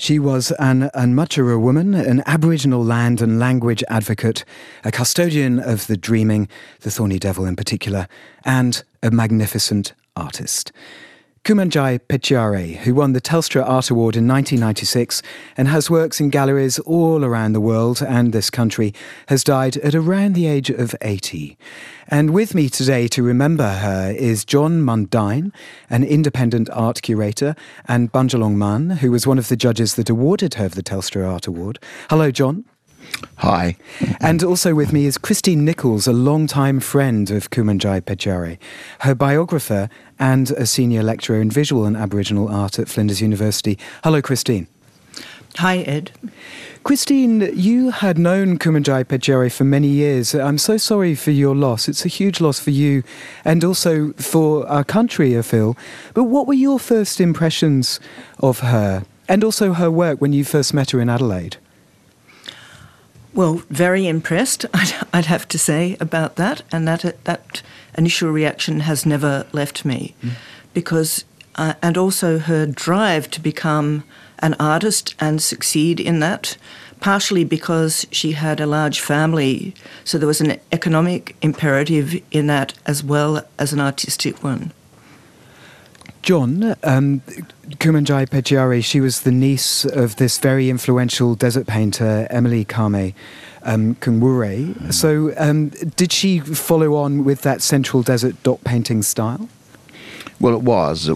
She was an Anmatjara woman, an Aboriginal land and language advocate, a custodian of the dreaming, the Thorny Devil in particular, and a magnificent artist. Kumanjayi Pechiare, who won the Telstra Art Award in 1996 and has works in galleries all around the world and this country, has died at around the age of 80. And with me today to remember her is John Mundine, an independent art curator, and Bunjalong Mann, who was one of the judges that awarded her the Telstra Art Award. Hello, John. Hi. And also with me is Christine Nichols, a long-time friend of Kumanjayi Pechiare, her biographer and a senior lecturer in visual and Aboriginal art at Flinders University. Hello, Christine. Hi, Ed. Christine, you had known Kumanjayi Pechiare for many years. I'm so sorry for your loss. It's a huge loss for you and also for our country, I feel. But what were your first impressions of her and also her work when you first met her in Adelaide? Well, very impressed, I'd have to say, about that. And that initial reaction has never left me. Because, and also her drive to become an artist and succeed in that, partially because she had a large family. So there was an economic imperative in that as well as an artistic one. John, Kumanjayi Pechiare, she was the niece of this very influential desert painter, Emily Kame Kungwure. So did she follow on with that central desert dot painting style? Well, it was.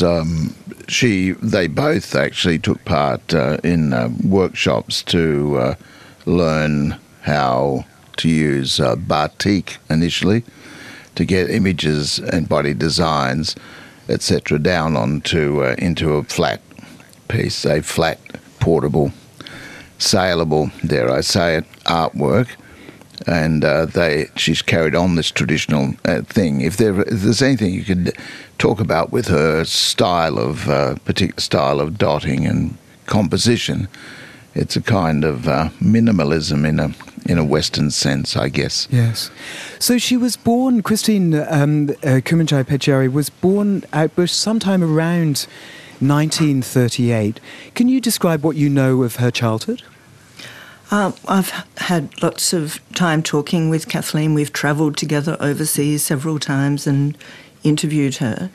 They both actually took part in workshops to learn how to use batik initially to get images and body designs, etc., down into a flat piece, a flat, portable, saleable, dare I say it, artwork. And she's carried on this traditional thing. If there's anything you could talk about with her style of particular style of dotting and composition, it's a kind of minimalism in a Western sense, I guess. Yes. So she was born, Christine Kumanjayi Pechiare was born out bush sometime around 1938. Can you describe what you know of her childhood? I've had lots of time talking with Kathleen. We've travelled together overseas several times and interviewed her.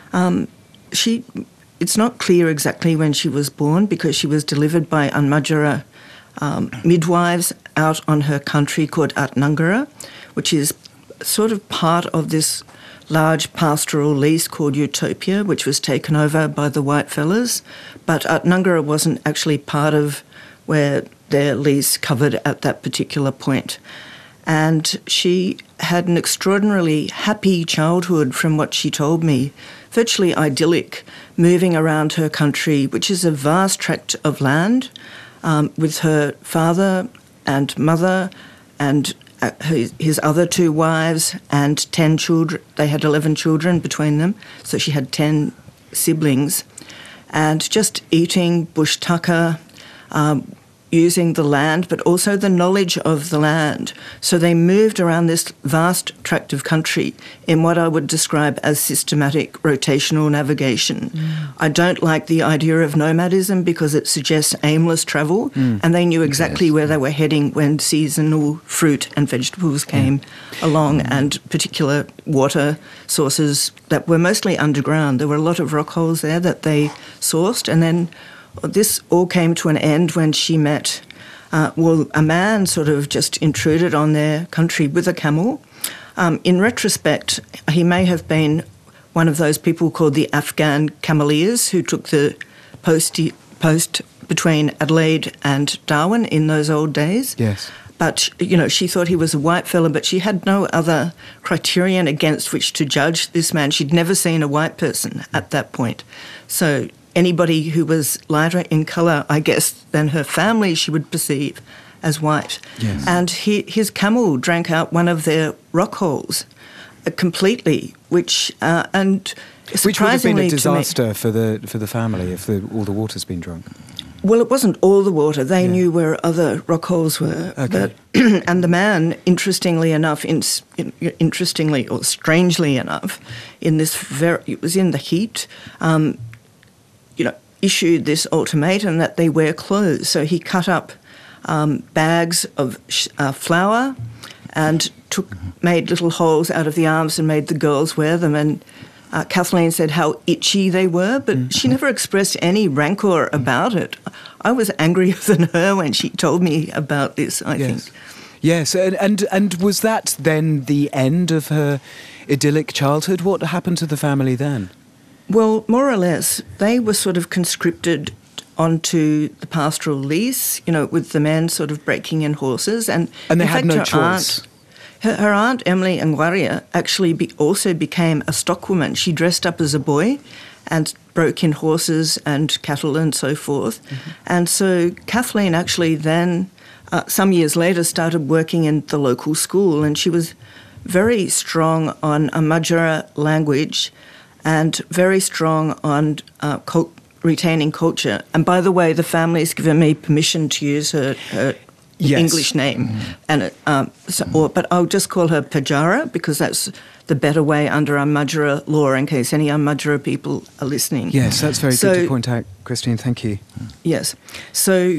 It's not clear exactly when she was born because she was delivered by Anmatjara midwives out on her country called Atnangara, which is sort of part of this large pastoral lease called Utopia, which was taken over by the whitefellas. But Atnangara wasn't actually part of where their lease covered at that particular point. And she had an extraordinarily happy childhood from what she told me, virtually idyllic, moving around her country, which is a vast tract of land, with her father and mother and his other two wives and 10 children. They had 11 children between them, so she had 10 siblings. And just eating bush tucker, using the land, but also the knowledge of the land. So they moved around this vast tract of country in what I would describe as systematic rotational navigation. I don't like the idea of nomadism because it suggests aimless travel, and they knew exactly where they were heading when seasonal fruit and vegetables came along, and particular water sources that were mostly underground. There were a lot of rock holes there that they sourced, and then this all came to an end when she met, a man sort of just intruded on their country with a camel. In retrospect, he may have been one of those people called the Afghan cameleers who took the post between Adelaide and Darwin in those old days. Yes. But, she thought he was a white fella, but she had no other criterion against which to judge this man. She'd never seen a white person at that point. So anybody who was lighter in colour, I guess, than her family she would perceive as white. Yes. And his camel drank out one of their rock holes completely, which would have been a disaster for the family if all the water's been drunk. Well, it wasn't all the water. They knew where other rock holes were. Okay. And the man, interestingly enough, interestingly or strangely enough, it was in the heat, issued this ultimatum that they wear clothes. So he cut up bags of flour and made little holes out of the arms and made the girls wear them. And Kathleen said how itchy they were, but she never expressed any rancor about it. I was angrier than her when she told me about this, I think. Yes, and was that then the end of her idyllic childhood? What happened to the family then? Well, more or less, they were sort of conscripted onto the pastoral lease, with the men sort of breaking in horses. And they had no choice. Her aunt, Emily Angwaria, actually also became a stockwoman. She dressed up as a boy and broke in horses and cattle and so forth. And so Kathleen actually then, some years later, started working in the local school, and she was very strong on a Madjura language and very strong on retaining culture. And by the way, the family's given me permission to use her English name, and but I'll just call her Pajara because that's the better way under Madjura law, in case any Madjura people are listening. Yes, that's very good to point out, Christine. Thank you. Yes, so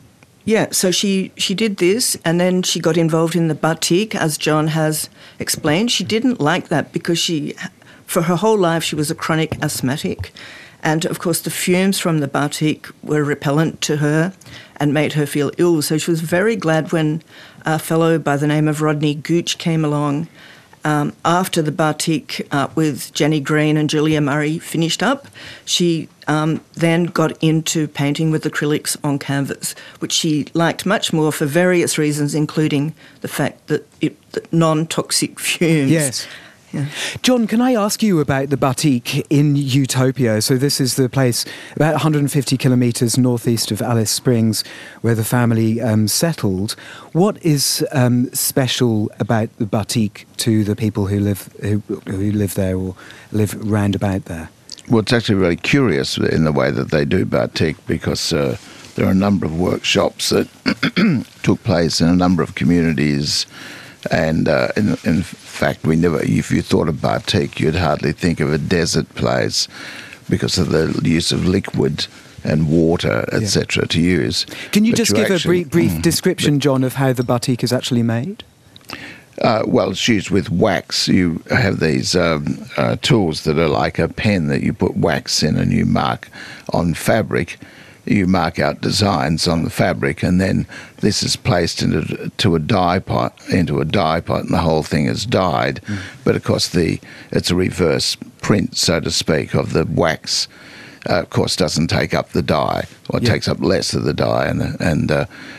she did this, and then she got involved in the batik, as John has explained. She didn't like that because for her whole life, she was a chronic asthmatic. And, of course, the fumes from the batik were repellent to her and made her feel ill. So she was very glad when a fellow by the name of Rodney Gooch came along after the batik with Jenny Green and Julia Murray finished up. She then got into painting with acrylics on canvas, which she liked much more for various reasons, including the fact that non-toxic fumes. Yes. Yeah. John, can I ask you about the batik in Utopia? So this is the place about 150 kilometres northeast of Alice Springs where the family settled. What is special about the batik to the people who live there or live round about there? Well, it's actually really curious in the way that they do batik because there are a number of workshops that took place in a number of communities. And in fact, if you thought of batik, you'd hardly think of a desert place because of the use of liquid and water, etc., to use. Can you just give a brief description, John, of how the batik is actually made? Well, it's used with wax. You have these tools that are like a pen that you put wax in and you mark on fabric. You mark out designs on the fabric, and then this is placed into a dye pot, and the whole thing is dyed. But of course, it's a reverse print, so to speak, of the wax. Of course, doesn't take up the dye, or it takes up less of the dye, and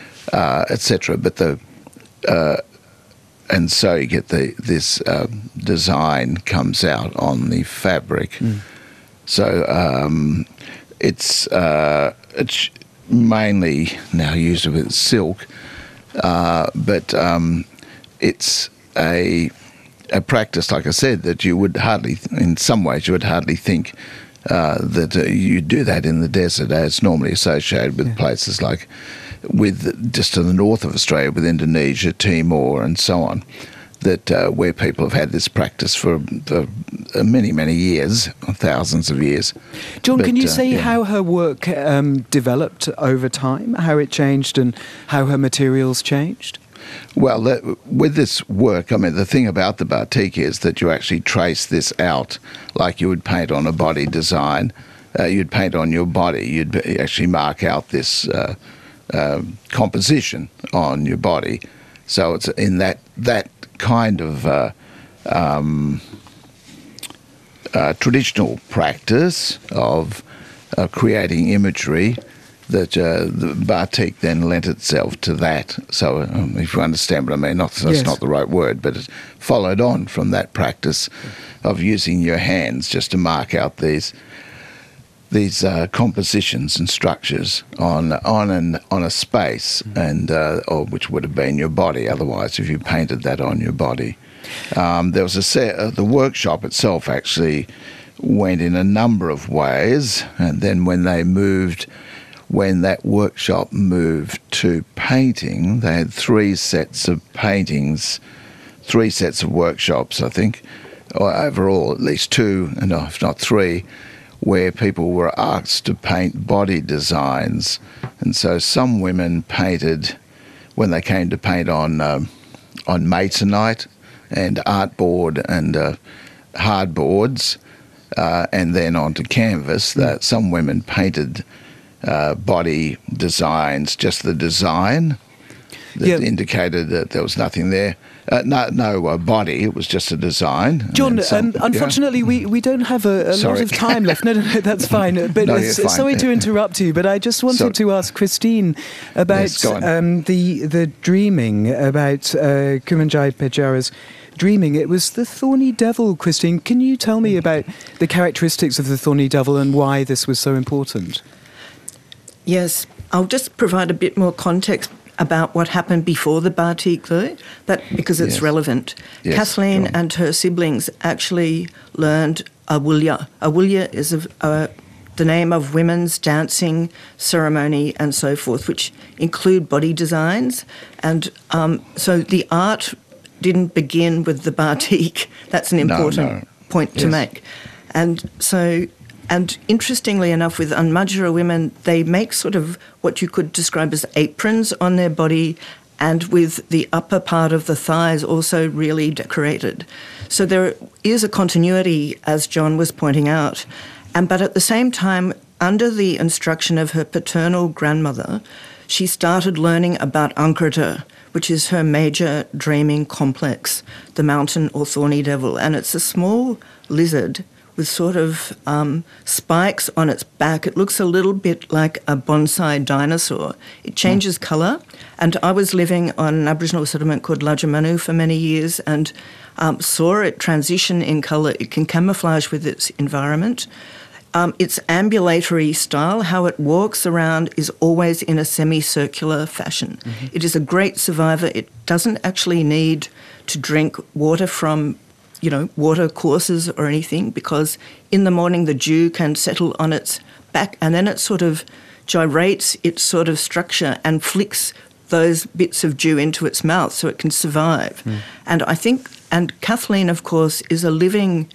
etc. But and so you get this design comes out on the fabric. So it's mainly now used with silk, but it's a practice, like I said, that you would hardly, in some ways, you would hardly think that you do that in the desert, as normally associated with places like just to the north of Australia, with Indonesia, Timor, and so on. That where people have had this practice for many, many years, thousands of years. John, can you say how her work developed over time, how it changed and how her materials changed? Well, with this work, I mean, the thing about the batik is that you actually trace this out like you would paint on a body design. You'd paint on your body. You'd actually mark out this composition on your body. So it's in that kind of traditional practice of creating imagery that the batik then lent itself to that. So if you understand what I mean, that's not the right word, but it followed on from that practice of using your hands just to mark out these compositions and structures on a space, and or which would have been your body otherwise if you painted that on your body. There was the workshop itself actually went in a number of ways, and then when that workshop moved to painting, they had 3 sets of paintings, 3 sets of workshops, I think, or overall at least 2, and if not 3. where people were asked to paint body designs. And so some women painted, when they came to paint on masonite and artboard and hardboards, and then onto canvas, that some women painted body designs, just the design that indicated that there was nothing there. No body, it was just a design. John, unfortunately, we don't have a lot of time left. No, that's fine. But No, fine. Sorry to interrupt you, but I just wanted to ask Christine about the dreaming, about Kumanjai Pejara's dreaming. It was the thorny devil, Christine. Can you tell me about the characteristics of the thorny devil and why this was so important? Yes, I'll just provide a bit more context about what happened before the batik, though, because it's relevant. Yes, Kathleen and her siblings actually learned awulya. Awulya is the name of women's dancing ceremony and so forth, which include body designs. And so the art didn't begin with the batik. That's an important point to make. And interestingly enough, with Unmadjura women, they make sort of what you could describe as aprons on their body, and with the upper part of the thighs also really decorated. So there is a continuity, as John was pointing out. But at the same time, under the instruction of her paternal grandmother, she started learning about Ankrita, which is her major dreaming complex, the mountain or thorny devil. And it's a small lizard with sort of spikes on its back. It looks a little bit like a bonsai dinosaur. It changes colour. And I was living on an Aboriginal settlement called Lajamanu for many years and saw it transition in colour. It can camouflage with its environment. Its ambulatory style, how it walks around, is always in a semicircular fashion. Mm-hmm. It is a great survivor. It doesn't actually need to drink water from water courses or anything, because in the morning the dew can settle on its back and then it sort of gyrates its sort of structure and flicks those bits of dew into its mouth so it can survive. Mm. And Kathleen, of course, was a living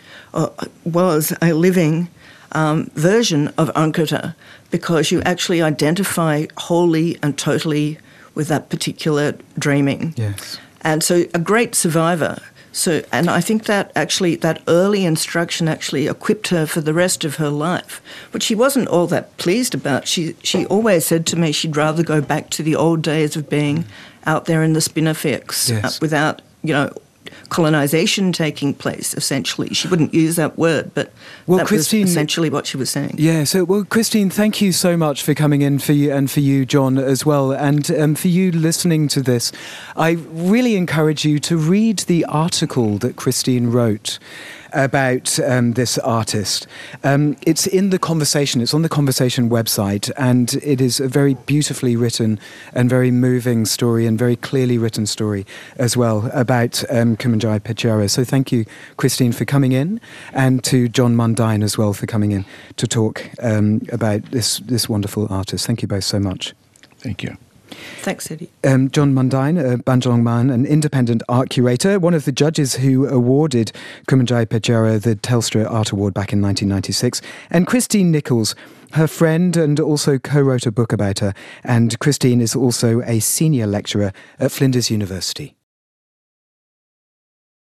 version of Ankrita, because you actually identify wholly and totally with that particular dreaming. Yes. And so a great survivor. So, and I think that actually, that early instruction actually equipped her for the rest of her life, which she wasn't all that pleased about. She always said to me she'd rather go back to the old days of being out there in the Spinifex without, colonisation taking place, essentially. She wouldn't use that word, but that Christine, was essentially what she was saying. Yeah, Christine, thank you so much for coming in, for you, John, as well. And for you listening to this, I really encourage you to read the article that Christine wrote about this artist. It's in The Conversation. It's on The Conversation website, and it is a very beautifully written and very moving story, and very clearly written story as well, about Kumanjai Pejara. So thank you, Christine, for coming in, and to John Mundine as well for coming in to talk about this wonderful artist. Thank you both so much. Thank you. Thanks, Eddie. John Mundine, Banjalong Man, an independent art curator, one of the judges who awarded Kumanjai Pejara the Telstra Art Award back in 1996, and Christine Nichols, her friend, and also co-wrote a book about her. And Christine is also a senior lecturer at Flinders University.